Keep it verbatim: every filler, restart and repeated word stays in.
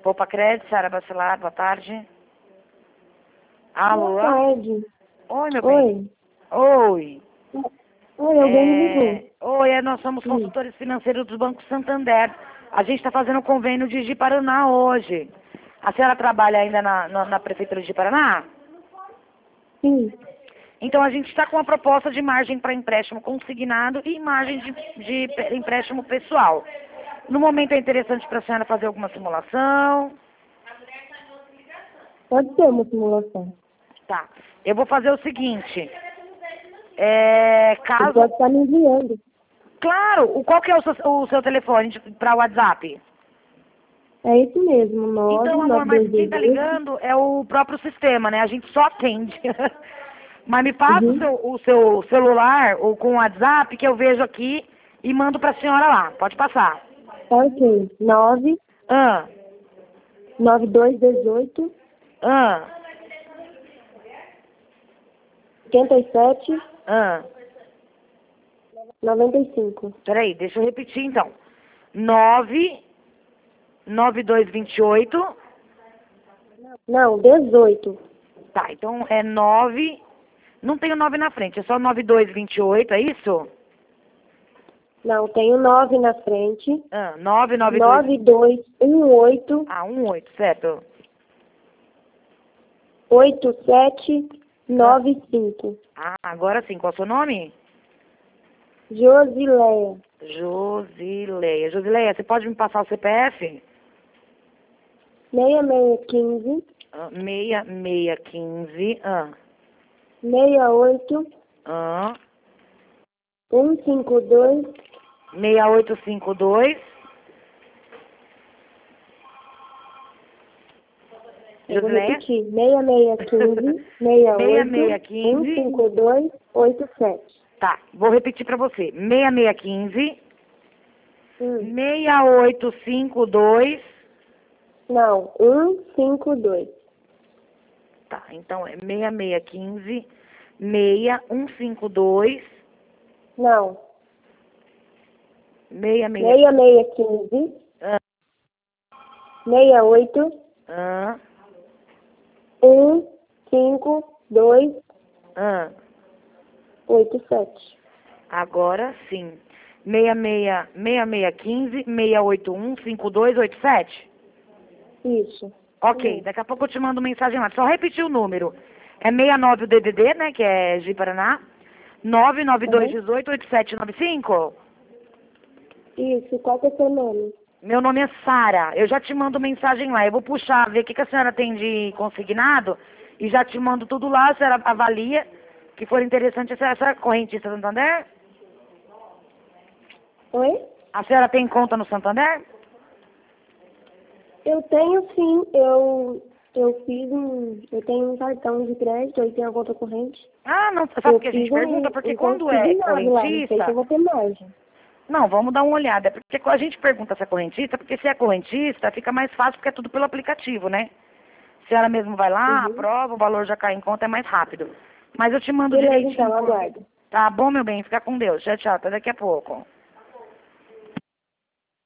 Poupa Crédito, Sara Bacelar, boa tarde. Alô? Boa tarde. Oi, meu Oi. bem. Oi. Oi, alguém me É... ligou. Oi, é, nós somos Sim. consultores financeiros do Banco Santander. A gente está fazendo um convênio de Ji-Paraná hoje. A senhora trabalha ainda na, na, na Prefeitura de Ji-Paraná? Sim. Então a gente está com uma proposta de margem para empréstimo consignado e margem de, de pe- empréstimo pessoal. No momento é interessante para a senhora fazer alguma simulação. Pode ser uma simulação. Tá. Eu vou fazer o seguinte. É, Você caso... pode estar me enviando. Claro, o- qual que é o seu, o seu telefone para o WhatsApp? É isso mesmo, nove Então, amor, nove mas dois quem dois tá oito. ligando é o próprio sistema, né? A gente só atende. Mas me passa o Uhum. seu, o seu celular ou com o WhatsApp que eu vejo aqui e mando pra senhora lá. Pode passar. Tá ok. nove Ah, nove dois um oito, ah, oitenta e sete, ah. noventa e cinco. Peraí, deixa eu repetir então. nove nove dois dois oito. Não, dezoito. Tá, então é nove. Não tem o nove na frente, é só nove dois dois oito, é isso? Não, tem o nove na frente. Ah, nove nove dois. nove dois um oito, Ah, um oito, certo? oito sete nove cinco. Ah, agora sim, qual é o seu nome? Josileia. Josileia. Josileia, você pode me passar o C P F? seis seis quinze, Ah, Meia, meia, quinze. Ah, seis oito, ah. um cinco dois, Meia, oito, cinco, dois. eu vou Josileia? repetir, seis seis quinze, seis Meia, oito, meia, um quinze. cinco dois, oito sete. Tá, vou repetir pra você. Meia, meia, quinze. Hum. Meia, oito, cinco, dois. Não, um cinco dois. Tá, então é meia, meia, quinze. Meia, um, cinco, dois. Não, Meia, meia. seis seis quinze, Ah, seis oito, ah, um cinco dois, ah. oito sete. Agora sim. Meia, meia, meia, meia, quinze, seis oito um, cinco dois, oito sete. Isso. Ok, Hum. daqui a pouco eu te mando mensagem lá. Só repetir o número. É sessenta e nove o D D D, né, que é de Paraná. nove nove dois Uhum. um oito, oito sete nove cinco. Isso, qual que é o seu nome? Meu nome é Sara. Eu já te mando mensagem lá. Eu vou puxar, ver o que, que a senhora tem de consignado e já te mando tudo lá. A senhora avalia. Que for interessante, essa, essa correntista Santander? Oi? A senhora tem conta no Santander? Eu tenho sim, eu, eu fiz um, eu tenho um cartão de crédito, eu tenho a conta corrente. Ah, não, sabe Eu por que a gente fiz um, pergunta? Porque um quando é consignado lá, não sei se correntista... eu vou ter margem. Não, vamos dar uma olhada. É porque a gente pergunta se é correntista, porque se é correntista, fica mais fácil porque é tudo pelo aplicativo, né? Se ela mesmo vai lá, Uhum. aprova, o valor já cai em conta, é mais rápido. Mas eu te mando Beleza, direitinho. então, aguardo. Tá bom, meu bem? Fica com Deus. Tchau, tchau. Até daqui a pouco.